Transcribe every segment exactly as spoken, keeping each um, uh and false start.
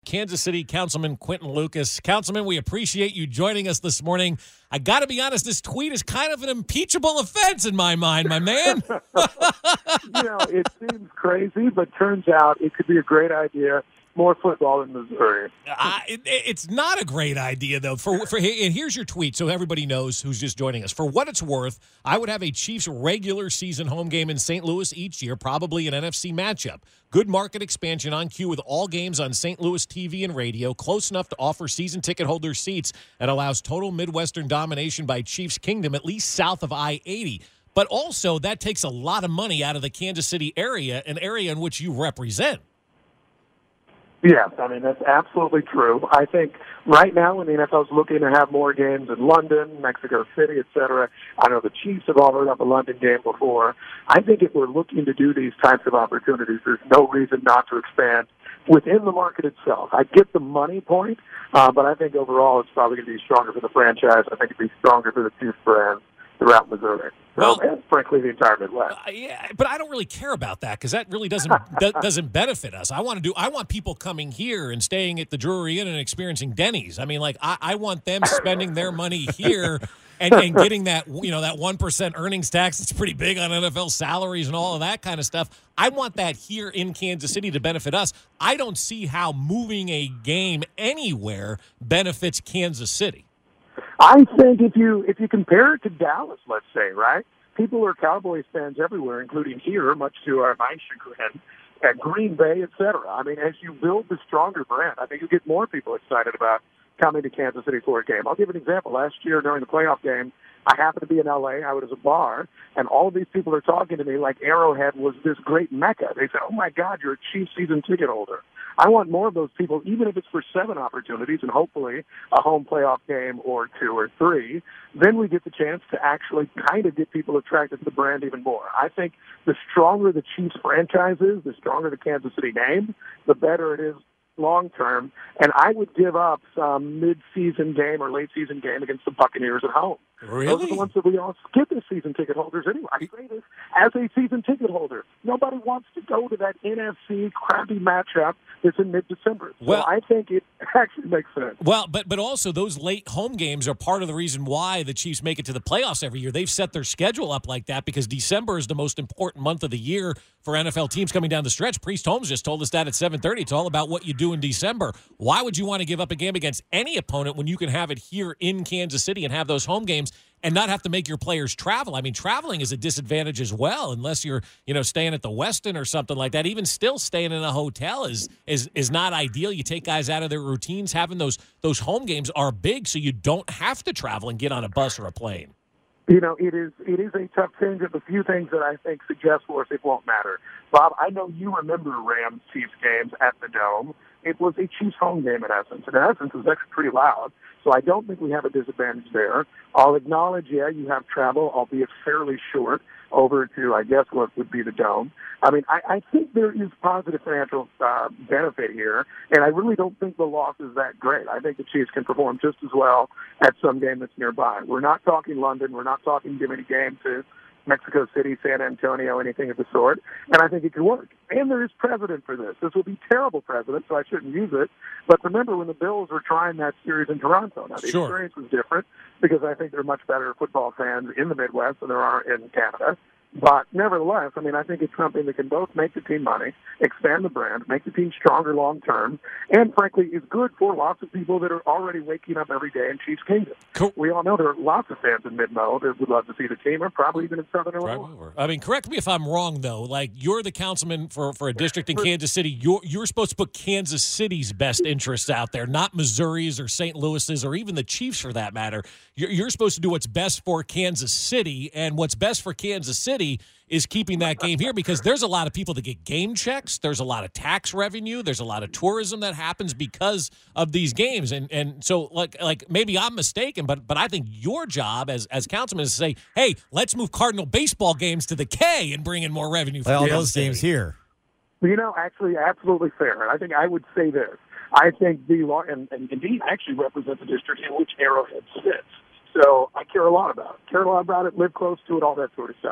Kansas City Councilman Quinton Lucas. Councilman, we appreciate you joining us this morning. I got to be honest, this tweet is kind of an impeachable offense in my mind, my man. You know, it seems crazy, but turns out it could be a great idea. More football in Missouri. Uh, it, it's not a great idea, though. For for and here's your tweet, so everybody knows who's just joining us. For what it's worth, I would have a Chiefs regular season home game in Saint Louis each year, probably an N F C matchup. Good market expansion on cue with all games on Saint Louis T V and radio, close enough to offer season ticket holders seats, and allows total Midwestern domination by Chiefs Kingdom, at least south of I eighty. But also, that takes a lot of money out of the Kansas City area, an area in which you represent. Yes, I mean, that's absolutely true. I think right now when the N F L is looking to have more games in London, Mexico City, et cetera, I know the Chiefs have offered up a London game before. I think if we're looking to do these types of opportunities, there's no reason not to expand within the market itself. I get the money point, uh, but I think overall it's probably going to be stronger for the franchise. I think it'd be stronger for the Chiefs brand throughout Missouri. Well, and frankly, the entire Midwest. Uh, yeah, but I don't really care about that because that really doesn't that doesn't benefit us. I want to do. I want people coming here and staying at the Drury Inn and experiencing Denny's. I mean, like I, I want them spending their money here and, and getting that you know that one percent earnings tax that's pretty big on N F L salaries and all of that kind of stuff. I want that here in Kansas City to benefit us. I don't see how moving a game anywhere benefits Kansas City. I think if you if you compare it to Dallas, let's say, right? People are Cowboys fans everywhere, including here, much to our my chagrin, at Green Bay, et cetera. I mean, as you build the stronger brand, I think you get more people excited about coming to Kansas City for a game. I'll give an example. Last year during the playoff game, I happened to be in L A. I was at a bar, and all of these people are talking to me like Arrowhead was this great mecca. They said, oh, my God, you're a Chiefs season ticket holder. I want more of those people, even if it's for seven opportunities and hopefully a home playoff game or two or three. Then we get the chance to actually kind of get people attracted to the brand even more. I think the stronger the Chiefs franchise is, the stronger the Kansas City name, the better it is long term. And I would give up some mid-season game or late-season game against the Buccaneers at home. Really? Those are the ones that we all skip as season ticket holders anyway. I say this as a season ticket holder. Nobody wants to go to that N F C crappy matchup that's in mid-December. So well, I think it actually makes sense. Well, but but also those late home games are part of the reason why the Chiefs make it to the playoffs every year. They've set their schedule up like that because December is the most important month of the year for N F L teams coming down the stretch. Priest Holmes just told us that at seven thirty. It's all about what you do in December. Why would you want to give up a game against any opponent when you can have it here in Kansas City and have those home games and not have to make your players travel? I mean, traveling is a disadvantage as well, unless you're, you know, staying at the Westin or something like that. Even still, staying in a hotel is is is not ideal. You take guys out of their routines. Having those those home games are big, so you don't have to travel and get on a bus or a plane. You know, it is it is a tough change of a few things that I think suggest for us it won't matter. Bob, I know you remember Rams Chiefs games at the Dome. It was a Chiefs home game in essence. And in essence, it was actually pretty loud. So I don't think we have a disadvantage there. I'll acknowledge, yeah, you have travel, albeit fairly short, over to, I guess, what would be the Dome. I mean, I, I think there is positive financial uh, benefit here, and I really don't think the loss is that great. I think the Chiefs can perform just as well at some game that's nearby. We're not talking London. We're not talking giving a game to Mexico City, San Antonio, anything of the sort, and I think it could work. And there is precedent for this. This will be terrible precedent, so I shouldn't use it. But remember when the Bills were trying that series in Toronto. Now, the Sure. experience was different because I think there are much better football fans in the Midwest than there are in Canada. But nevertheless, I mean, I think it's something that can both make the team money, expand the brand, make the team stronger long term, and frankly is good for lots of people that are already waking up every day in Chiefs Kingdom. Cool. We all know there are lots of fans in Mid-Mo that would love to see the team, or probably even in Southern Illinois. Right. I mean, correct me if I'm wrong, though. Like, you're the councilman for, for a district in Kansas City. You're, you're supposed to put Kansas City's best interests out there, not Missouri's or Saint Louis's or even the Chiefs for that matter. You're, you're supposed to do what's best for Kansas City, and what's best for Kansas City is keeping that game here because there's a lot of people that get game checks. There's a lot of tax revenue. There's a lot of tourism that happens because of these games. And and so, like, like maybe I'm mistaken, but but I think your job as, as councilman is to say, hey, let's move Cardinal baseball games to the K and bring in more revenue for all Kansas those City. games here. You know, actually, absolutely fair. And I think I would say this. I think the law, and, and indeed actually represents the district in which Arrowhead sits. So I care a lot about it. Care a lot about it, live close to it, all that sort of stuff.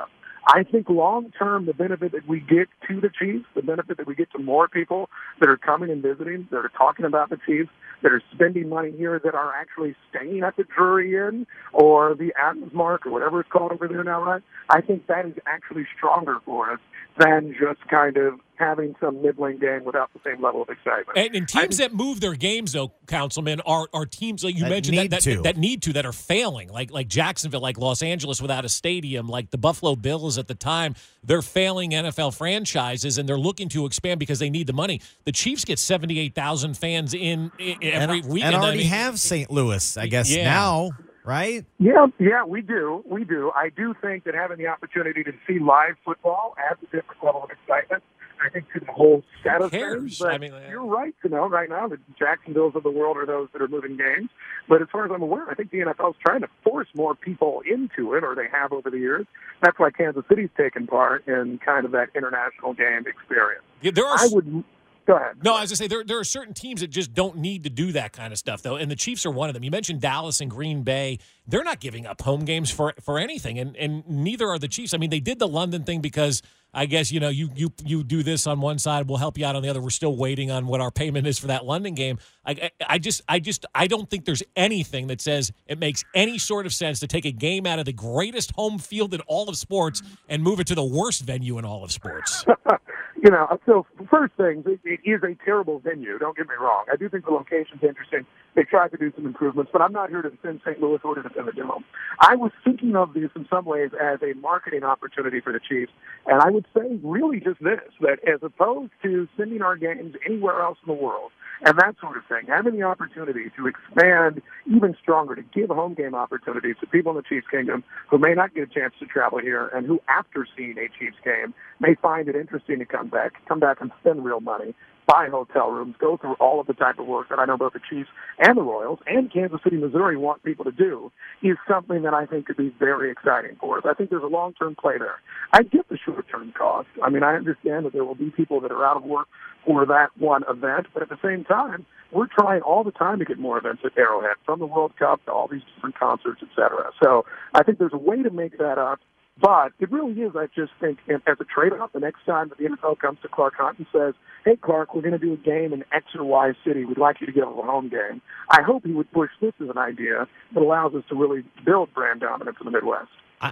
I think long-term, the benefit that we get to the Chiefs, the benefit that we get to more people that are coming and visiting, that are talking about the Chiefs, that are spending money here, that are actually staying at the Drury Inn or the Adams Mark or whatever it's called over there now, right? I think that is actually stronger for us than just kind of having some middling game without the same level of excitement. And, and teams I, that move their games, though, Councilman, are are teams like you that mentioned need that, to. that, that need to, that are failing, like like Jacksonville, like Los Angeles without a stadium, like the Buffalo Bills at the time. They're failing N F L franchises, and they're looking to expand because they need the money. The Chiefs get seventy-eight thousand fans in, in every and, week. And already I mean, have Saint Louis, I guess, yeah. now, right? Yeah, yeah, we do. We do. I do think that having the opportunity to see live football adds a different level of excitement, I think, to the whole set of things. But I mean, you're right to know right now that Jacksonville's of the world are those that are moving games. But as far as I'm aware, I think the N F L is trying to force more people into it, or they have over the years. That's why Kansas City's taken part in kind of that international game experience. Yeah, there are. I would. Go ahead. No, I was going to say, there, there are certain teams that just don't need to do that kind of stuff, though, and the Chiefs are one of them. You mentioned Dallas and Green Bay. They're not giving up home games for, for anything, and, and neither are the Chiefs. I mean, they did the London thing because I guess, you know, you, you you do this on one side, we'll help you out on the other. We're still waiting on what our payment is for that London game. I, I, I just, I just, I don't think there's anything that says it makes any sort of sense to take a game out of the greatest home field in all of sports and move it to the worst venue in all of sports. You know, so first things, it, it is a terrible venue. Don't get me wrong. I do think the location's interesting. They tried to do some improvements, but I'm not here to defend Saint Louis or to defend the Dome. I was thinking of this in some ways as a marketing opportunity for the Chiefs, and I would say really just this, that as opposed to sending our games anywhere else in the world, and that sort of thing, having the opportunity to expand even stronger, to give home game opportunities to people in the Chiefs Kingdom who may not get a chance to travel here and who, after seeing a Chiefs game, may find it interesting to come back, come back and spend real money, buy hotel rooms, go through all of the type of work that I know both the Chiefs and the Royals and Kansas City, Missouri want people to do, is something that I think could be very exciting for us. I think there's a long-term play there. I get the short-term cost. I mean, I understand that there will be people that are out of work for that one event, but at the same time, we're trying all the time to get more events at Arrowhead, from the World Cup to all these different concerts, et cetera. So I think there's a way to make that up. But it really is, I just think, as a trade-off, the next time that the N F L comes to Clark Hunt and says, hey, Clark, we're going to do a game in X or Y city. We'd like you to give us a home game. I hope he would push this as an idea that allows us to really build brand dominance in the Midwest. I,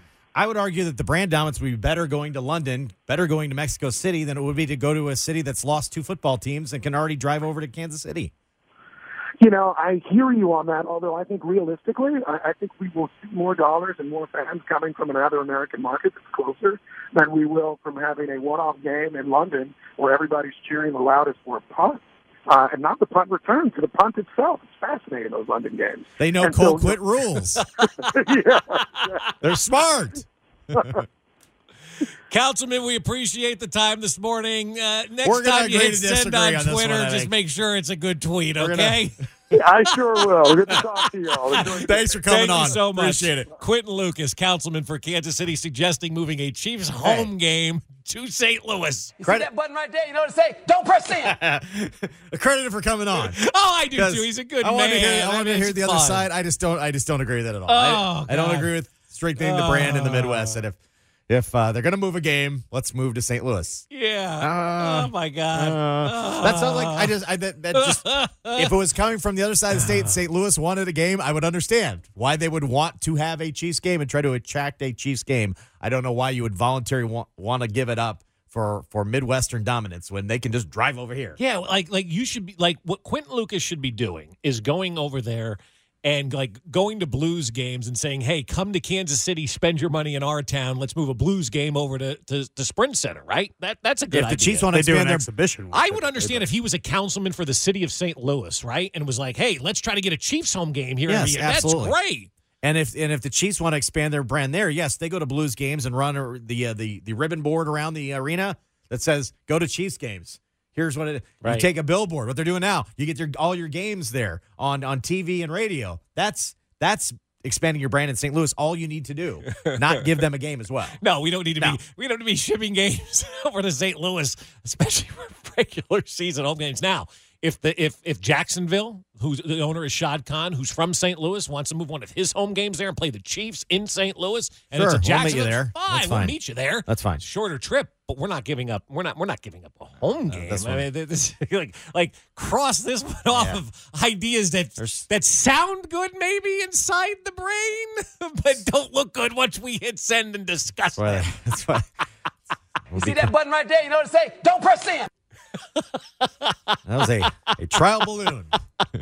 I would argue that the brand dominance would be better going to London, better going to Mexico City than it would be to go to a city that's lost two football teams and can already drive over to Kansas City. You know, I hear you on that, although I think realistically, I, I think we will see more dollars and more fans coming from another American market that's closer than we will from having a one-off game in London where everybody's cheering the loudest for a punt. Uh, and not the punt return, to the punt itself. It's fascinating, those London games. They know and cold so, quit rules. yeah, yeah. They're smart. Councilman, we appreciate the time this morning. Uh, next We're gonna time you agree hit to send disagree on on this Twitter, one, I just think. make sure it's a good tweet, We're okay? Yeah, I sure will. Good to talk to y'all. Enjoy the Thanks for coming Thank on. you so much. Appreciate it. Quentin Lucas, councilman for Kansas City, suggesting moving a Chiefs home Hey. game to Saint Louis. You see that button right there? You know what to say? Don't press in. Accredited for coming on. Oh, I do too. He's a good I man. want to hear, I want to mean, hear it's the other fun. side. I just don't. I just don't agree with that at all. Oh, I, I don't God. agree with strengthening the brand in the Midwest. And if if uh, they're going to move a game, let's move to Saint Louis. Yeah. Uh, oh my God. Uh, That's not like I just. I that, that just. If it was coming from the other side of the state, Saint Louis wanted a game, I would understand why they would want to have a Chiefs game and try to attract a Chiefs game. I don't know why you would voluntarily want, want to give it up for for Midwestern dominance when they can just drive over here. Yeah, like like you should be like what Quentin Lucas should be doing is going over there and like going to Blues games and saying, "Hey, come to Kansas City, spend your money in our town. Let's move a Blues game over to to, to Sprint Center." Right? That that's a good If idea. the Chiefs want to They do an expand their exhibition. I would understand if he was a councilman for the city of Saint Louis, right, and was like, "Hey, let's try to get a Chiefs home game here." Yes, every year. absolutely. That's great. And if and if the Chiefs want to expand their brand there, yes, they go to Blues games and run a- the uh, the the ribbon board around the arena that says "Go to Chiefs games." Here's what it. Right. You take a billboard. What they're doing now, you get your all your games there on on T V and radio. That's that's expanding your brand in Saint Louis. All you need to do, not give them a game as well. No, we don't need to No. be we don't need to be shipping games over to Saint Louis, especially for regular season home games. Now, if the if if Jacksonville, who's the owner is Shad Khan, who's from Saint Louis, wants to move one of his home games there and play the Chiefs in Saint Louis, and Sure, it's a we'll meet Jacksonville, you there. fine, That's we'll fine. meet you there. That's fine. Shorter trip, but we're not giving up. We're not. We're not giving up a home game. that's I fine. mean, this, like like cross this one off Yeah. of ideas that There's- that sound good maybe inside the brain, but don't look good once we hit send and discuss Well, them. that's why. You see that button right there? You know what to say? Don't press in. That was a, a trial balloon.